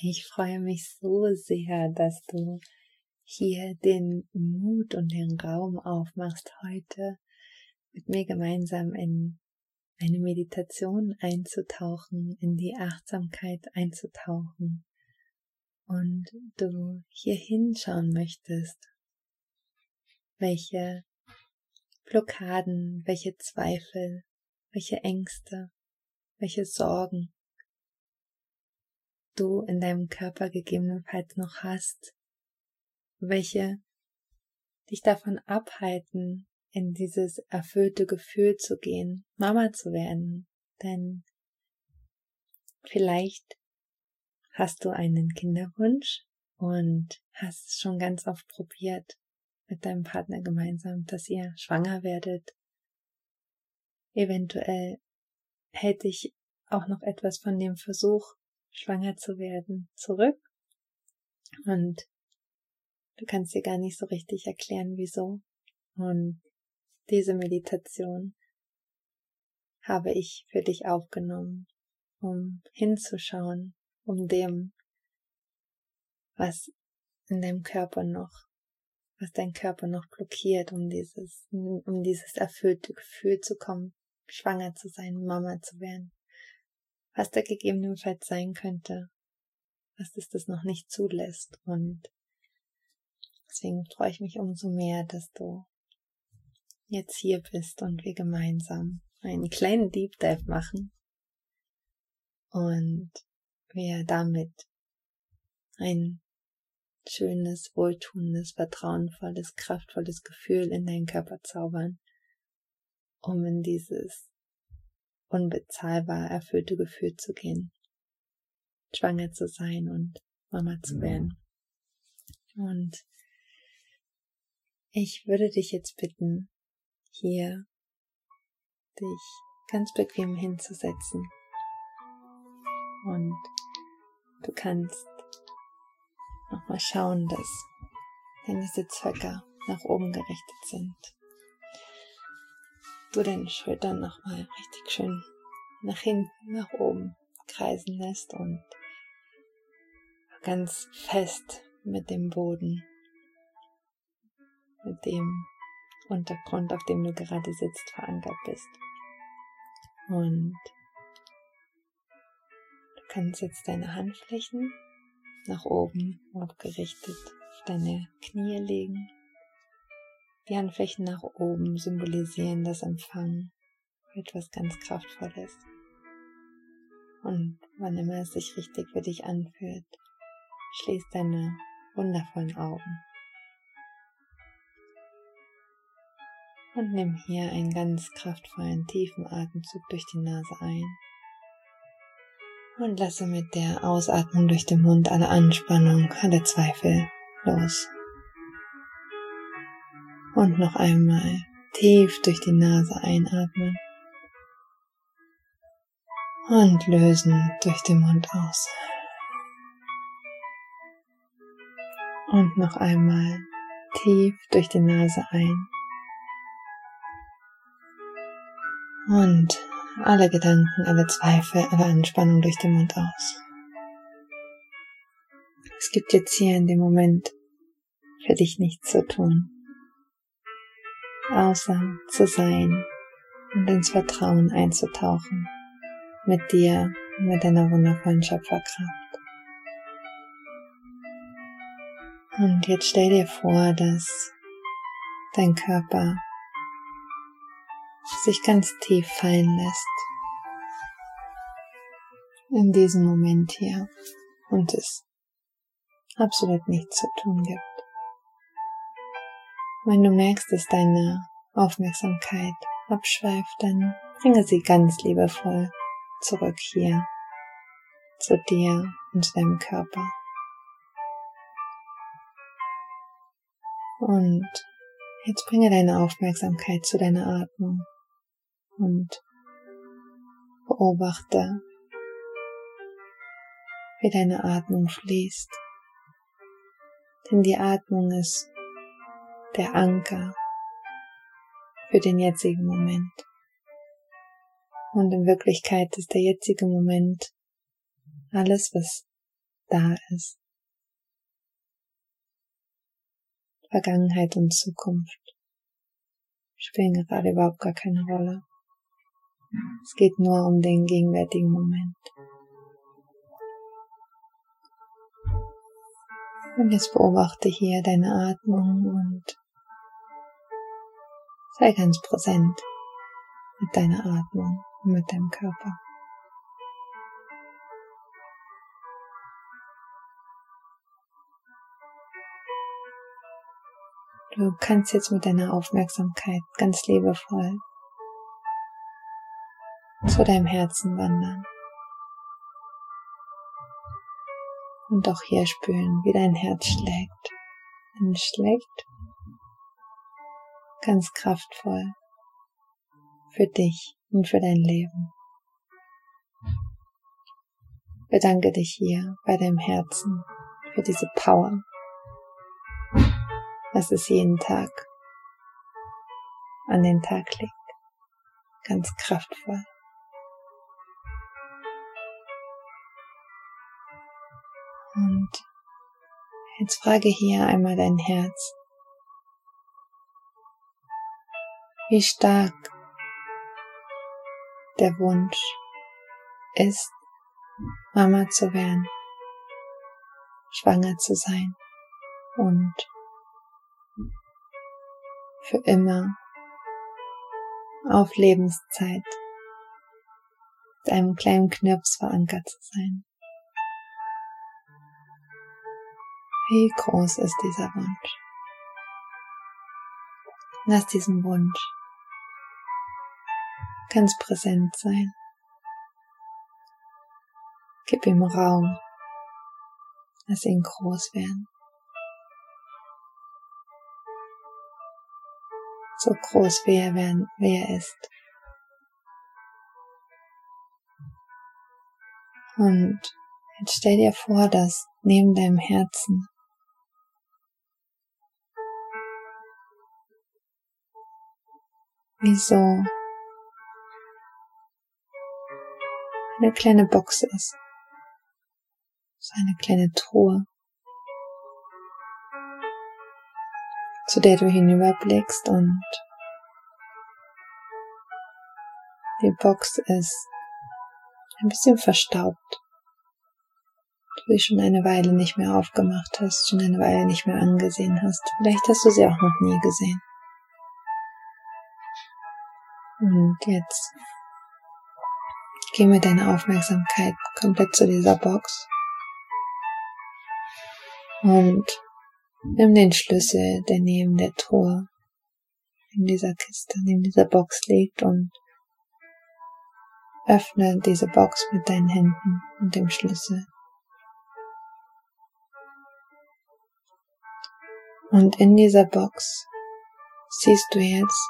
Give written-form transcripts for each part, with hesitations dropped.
Ich freue mich so sehr, dass du hier den Mut und den Raum aufmachst, heute mit mir gemeinsam in eine Meditation einzutauchen, in die Achtsamkeit einzutauchen und du hier hinschauen möchtest, welche Blockaden, welche Zweifel, welche Ängste, welche Sorgen du in deinem Körper gegebenenfalls noch hast, welche dich davon abhalten, in dieses erfüllte Gefühl zu gehen, Mama zu werden. Denn vielleicht hast du einen Kinderwunsch und hast es schon ganz oft probiert mit deinem Partner gemeinsam, dass ihr schwanger werdet. Eventuell hält dich auch noch etwas von dem Versuch, schwanger zu werden, zurück. Und du kannst dir gar nicht so richtig erklären, wieso. Und diese Meditation habe ich für dich aufgenommen, um hinzuschauen, um dem, was in deinem Körper noch, was dein Körper noch blockiert, um dieses erfüllte Gefühl zu kommen, schwanger zu sein, Mama zu werden. Was da gegebenenfalls sein könnte, was es das noch nicht zulässt. Und deswegen freue ich mich umso mehr, dass du jetzt hier bist und wir gemeinsam einen kleinen Deep Dive machen und wir damit ein schönes, wohltuendes, vertrauenvolles, kraftvolles Gefühl in deinen Körper zaubern, um in dieses unbezahlbar erfüllte Gefühl zu gehen, schwanger zu sein und Mama zu werden. Und ich würde dich jetzt bitten, hier dich ganz bequem hinzusetzen. Und du kannst nochmal schauen, dass deine Sitzhöcker nach oben gerichtet sind. Du deine Schultern nochmal richtig schön nach hinten, nach oben kreisen lässt und ganz fest mit dem Boden, mit dem Untergrund, auf dem du gerade sitzt, verankert bist. Und du kannst jetzt deine Handflächen nach oben aufgerichtet auf deine Knie legen. Die Handflächen nach oben symbolisieren das Empfangen für etwas ganz Kraftvolles. Und wann immer es sich richtig für dich anfühlt, schließ deine wundervollen Augen. Und nimm hier einen ganz kraftvollen, tiefen Atemzug durch die Nase ein. Und lasse mit der Ausatmung durch den Mund alle Anspannung, alle Zweifel los. Und noch einmal tief durch die Nase einatmen. Und lösen durch den Mund aus. Und noch einmal tief durch die Nase ein. Und alle Gedanken, alle Zweifel, alle Anspannung durch den Mund aus. Es gibt jetzt hier in dem Moment für dich nichts zu tun, außer zu sein und ins Vertrauen einzutauchen mit dir, mit deiner wundervollen Schöpferkraft. Und jetzt stell dir vor, dass dein Körper sich ganz tief fallen lässt in diesem Moment hier und es absolut nichts zu tun gibt. Wenn du merkst, dass deine Aufmerksamkeit abschweift, dann bringe sie ganz liebevoll zurück hier zu dir und zu deinem Körper. Und jetzt bringe deine Aufmerksamkeit zu deiner Atmung und beobachte, wie deine Atmung fließt. Denn die Atmung ist der Anker für den jetzigen Moment. Und in Wirklichkeit ist der jetzige Moment alles, was da ist. Vergangenheit und Zukunft spielen gerade überhaupt gar keine Rolle. Es geht nur um den gegenwärtigen Moment. Und jetzt beobachte hier deine Atmung und sei ganz präsent mit deiner Atmung und mit deinem Körper. Du kannst jetzt mit deiner Aufmerksamkeit ganz liebevoll zu deinem Herzen wandern. Und auch hier spüren, wie dein Herz schlägt. Und es schlägt ganz kraftvoll für dich und für dein Leben. Bedanke dich hier bei deinem Herzen für diese Power, was es jeden Tag an den Tag legt. Ganz kraftvoll. Und jetzt frage hier einmal dein Herz, wie stark der Wunsch ist, Mama zu werden, schwanger zu sein und für immer auf Lebenszeit mit einem kleinen Knirps verankert zu sein. Wie groß ist dieser Wunsch? Lass diesen Wunsch ganz präsent sein. Gib ihm Raum. Lass ihn groß werden. So groß wie er ist. Und jetzt stell dir vor, dass neben deinem Herzen wie so eine kleine Box ist. So eine kleine Truhe, zu der du hinüberblickst, und die Box ist ein bisschen verstaubt. Du sie schon eine Weile nicht mehr aufgemacht hast, schon eine Weile nicht mehr angesehen hast. Vielleicht hast du sie auch noch nie gesehen. Und jetzt geh mit deiner Aufmerksamkeit komplett zu dieser Box und nimm den Schlüssel, der neben der Truhe, in dieser Kiste, neben dieser Box liegt, und öffne diese Box mit deinen Händen und dem Schlüssel. Und in dieser Box siehst du jetzt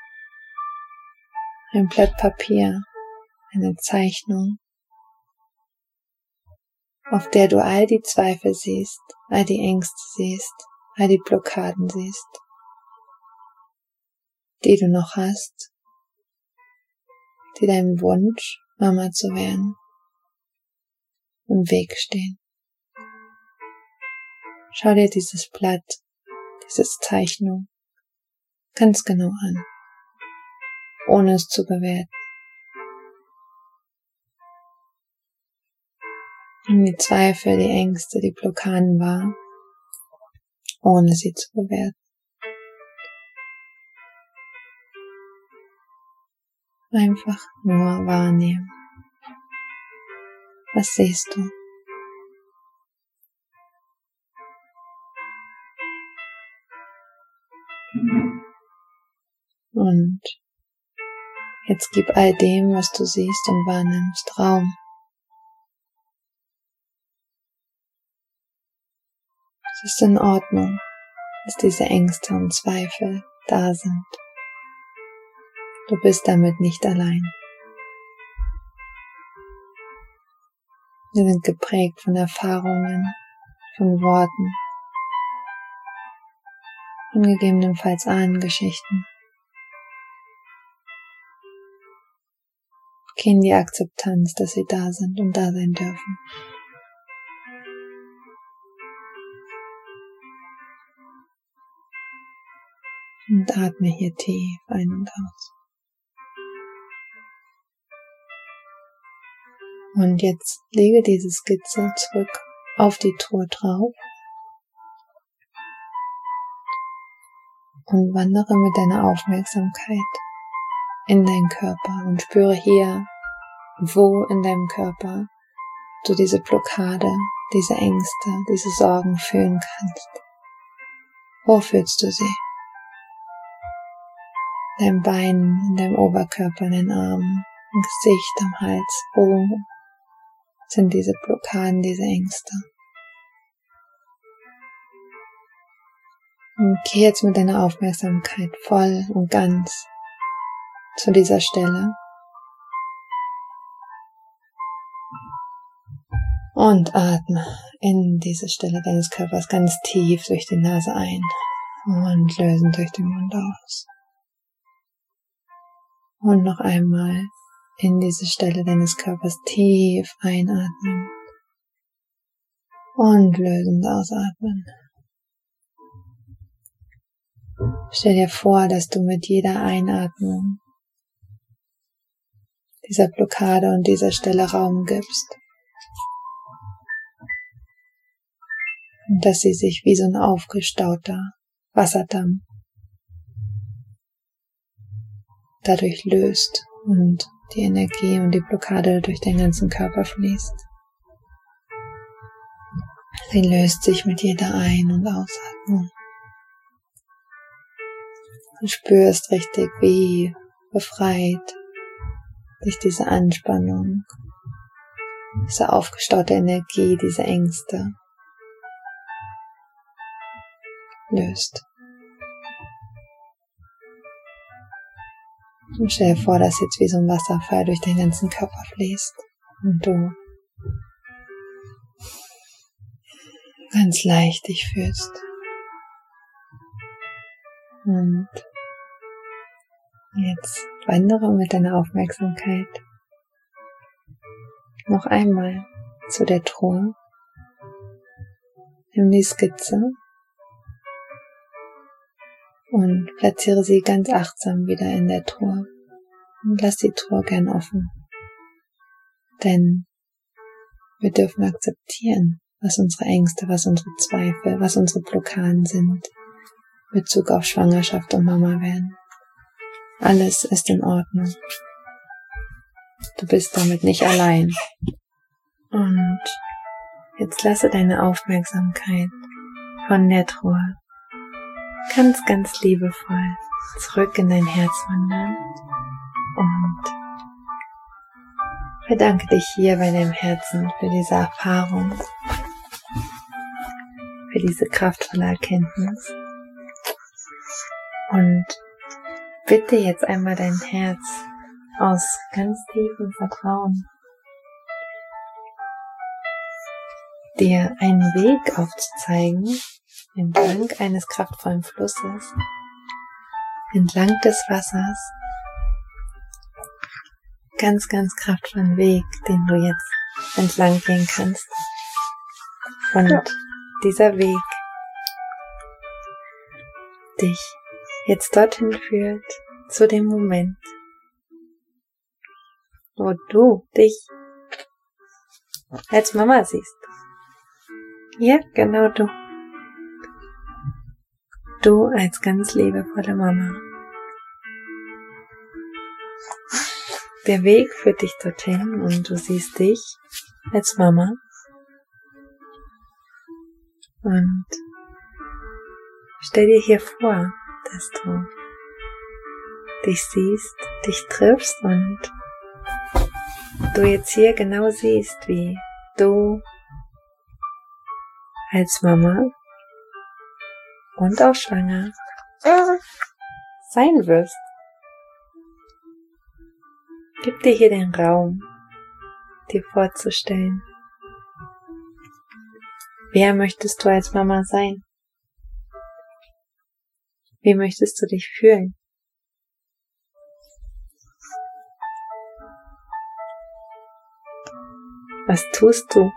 ein Blatt Papier, eine Zeichnung, auf der du all die Zweifel siehst, all die Ängste siehst, all die Blockaden siehst, die du noch hast, die deinem Wunsch, Mama zu werden, im Weg stehen. Schau dir dieses Blatt, diese Zeichnung ganz genau an, ohne es zu bewerten. Nimm die Zweifel, die Ängste, die Blockaden wahr, ohne sie zu bewerten. Einfach nur wahrnehmen. Was siehst du? Und jetzt gib all dem, was du siehst und wahrnimmst, Raum. Es ist in Ordnung, dass diese Ängste und Zweifel da sind. Du bist damit nicht allein. Wir sind geprägt von Erfahrungen, von Worten, von gegebenenfalls Ahnengeschichten. Geh in die Akzeptanz, dass sie da sind und da sein dürfen. Und atme hier tief ein und aus. Und jetzt lege diese Skizze zurück auf die Truhe drauf und wandere mit deiner Aufmerksamkeit in deinen Körper und spüre hier, wo in deinem Körper du diese Blockade, diese Ängste, diese Sorgen fühlen kannst. Wo fühlst du sie? In deinem Bein, in deinem Oberkörper, in den Armen, im Gesicht, am Hals. Wo sind diese Blockaden, diese Ängste? Und geh jetzt mit deiner Aufmerksamkeit voll und ganz zu dieser Stelle. Und atme in diese Stelle deines Körpers ganz tief durch die Nase ein und lösen durch den Mund aus. Und noch einmal in diese Stelle deines Körpers tief einatmen und lösend ausatmen. Stell dir vor, dass du mit jeder Einatmung dieser Blockade und dieser Stelle Raum gibst. Und dass sie sich wie so ein aufgestauter Wasserdamm dadurch löst und die Energie und die Blockade durch den ganzen Körper fließt. Sie löst sich mit jeder Ein- und Ausatmung. Du spürst richtig, wie befreit sich diese Anspannung, diese aufgestaute Energie, diese Ängste löst. Und stell dir vor, dass jetzt wie so ein Wasserfall durch den ganzen Körper fließt und du ganz leicht dich fühlst. Und jetzt wandere mit deiner Aufmerksamkeit noch einmal zu der Truhe. Nimm die Skizze und platziere sie ganz achtsam wieder in der Truhe. Und lass die Truhe gern offen. Denn wir dürfen akzeptieren, was unsere Ängste, was unsere Zweifel, was unsere Blockaden sind in Bezug auf Schwangerschaft und Mama werden. Alles ist in Ordnung. Du bist damit nicht allein. Und jetzt lasse deine Aufmerksamkeit von der Truhe ganz, ganz liebevoll zurück in dein Herz wandern und bedanke dich hier bei deinem Herzen für diese Erfahrung, für diese kraftvolle Erkenntnis und bitte jetzt einmal dein Herz aus ganz tiefem Vertrauen, dir einen Weg aufzuzeigen, entlang eines kraftvollen Flusses, entlang des Wassers, ganz, ganz kraftvollen Weg, den du jetzt entlang gehen kannst. Und dieser Weg dich jetzt dorthin führt, zu dem Moment, wo du dich als Mama siehst. Ja, genau du. Du als ganz liebevolle Mama. Der Weg führt dich dorthin und du siehst dich als Mama. Und stell dir hier vor, dass du dich siehst, dich triffst und du jetzt hier genau siehst, wie du als Mama und auch schwanger sein wirst. Gib dir hier den Raum, dir vorzustellen. Wer möchtest du als Mama sein? Wie möchtest du dich fühlen? Was tust du?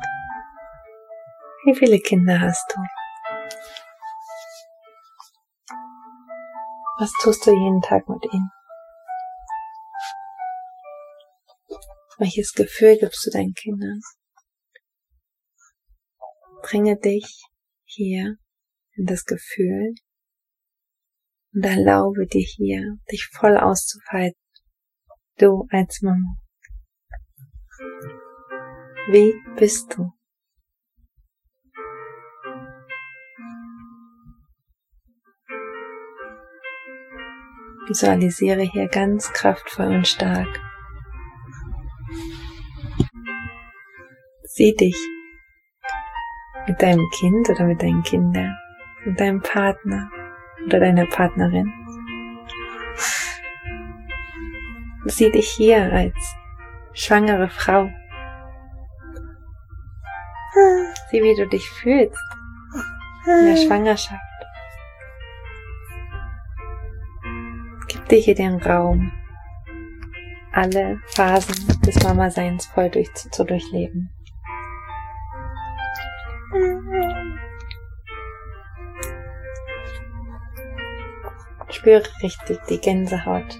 Wie viele Kinder hast du? Was tust du jeden Tag mit ihnen? Welches Gefühl gibst du deinen Kindern? Bringe dich hier in das Gefühl und erlaube dir hier, dich voll auszufalten. Du als Mama. Wie bist du? Visualisiere hier ganz kraftvoll und stark. Sieh dich mit deinem Kind oder mit deinen Kindern, mit deinem Partner oder deiner Partnerin. Sieh dich hier als schwangere Frau. Sieh, wie du dich fühlst in der Schwangerschaft. Gib dir hier den Raum, alle Phasen des Mama-Seins voll zu durchleben. Spüre richtig die Gänsehaut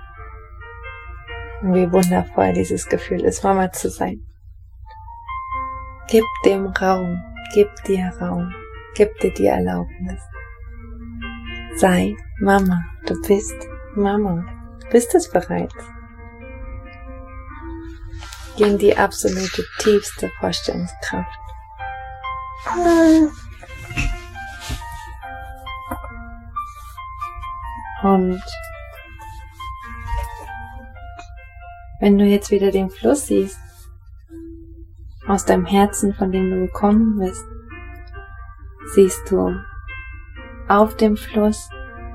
und wie wundervoll dieses Gefühl ist, Mama zu sein. Gib dem Raum, gib dir Raum, gib dir die Erlaubnis. Sei Mama, du bist Mama, du bist es bereits. Geh in die absolute tiefste Vorstellungskraft. Und wenn du jetzt wieder den Fluss siehst, aus deinem Herzen, von dem du gekommen bist, siehst du auf dem Fluss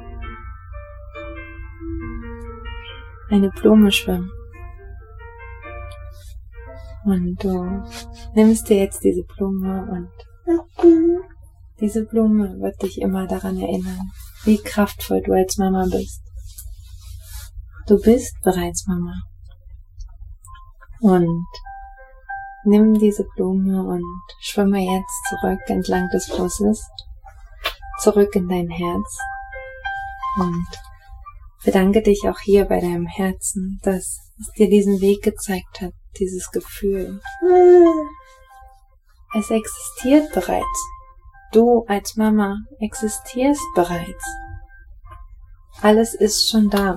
eine Blume schwimmen. Und du nimmst dir jetzt diese Blume und diese Blume wird dich immer daran erinnern, wie kraftvoll du als Mama bist. Du bist bereits Mama. Und nimm diese Blume und schwimme jetzt zurück entlang des Flusses, zurück in dein Herz und bedanke dich auch hier bei deinem Herzen, dass es dir diesen Weg gezeigt hat, dieses Gefühl. Es existiert bereits. Du als Mama existierst bereits. Alles ist schon da.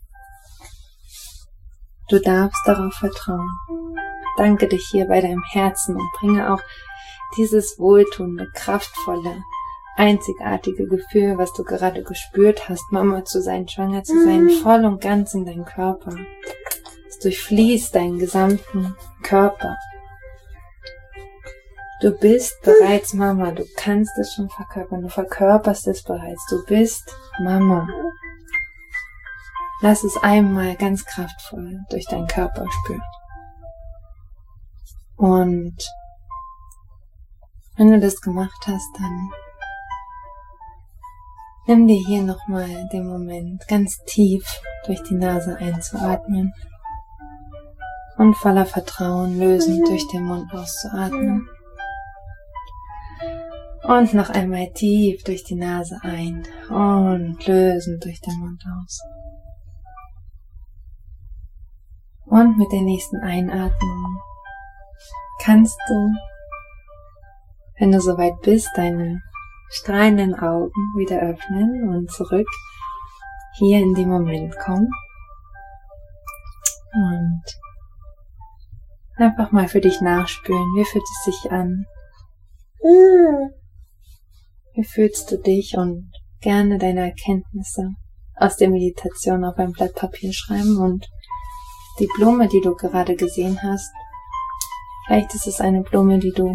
Du darfst darauf vertrauen. Danke dich hier bei deinem Herzen und bringe auch dieses wohltuende, kraftvolle, einzigartige Gefühl, was du gerade gespürt hast, Mama zu sein, schwanger zu sein, voll und ganz in deinen Körper. Es durchfließt deinen gesamten Körper. Du bist bereits Mama, du kannst es schon verkörpern, du verkörperst es bereits, du bist Mama. Lass es einmal ganz kraftvoll durch deinen Körper spüren. Und wenn du das gemacht hast, dann nimm dir hier nochmal den Moment, ganz tief durch die Nase einzuatmen und voller Vertrauen lösend durch den Mund auszuatmen. Und noch einmal tief durch die Nase ein und lösend durch den Mund aus. Und mit der nächsten Einatmung kannst du, wenn du soweit bist, deine strahlenden Augen wieder öffnen und zurück hier in den Moment kommen. Und einfach mal für dich nachspüren, wie fühlt es sich an? Wie fühlst du dich? Und gerne deine Erkenntnisse aus der Meditation auf ein Blatt Papier schreiben und die Blume, die du gerade gesehen hast, vielleicht ist es eine Blume, die du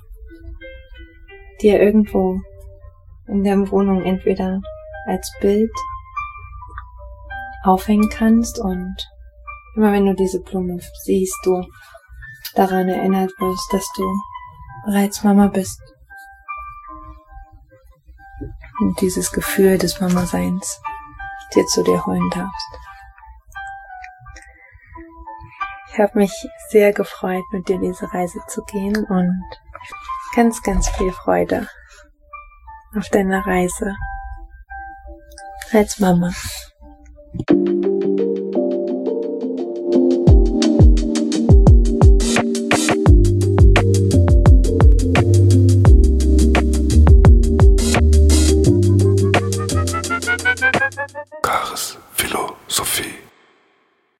dir irgendwo in der Wohnung entweder als Bild aufhängen kannst und immer wenn du diese Blume siehst, du daran erinnert wirst, dass du bereits Mama bist. Und dieses Gefühl des Mama-Seins dir zu dir holen darfst. Ich habe mich sehr gefreut, mit dir diese Reise zu gehen und ganz, ganz viel Freude auf deiner Reise als Mama.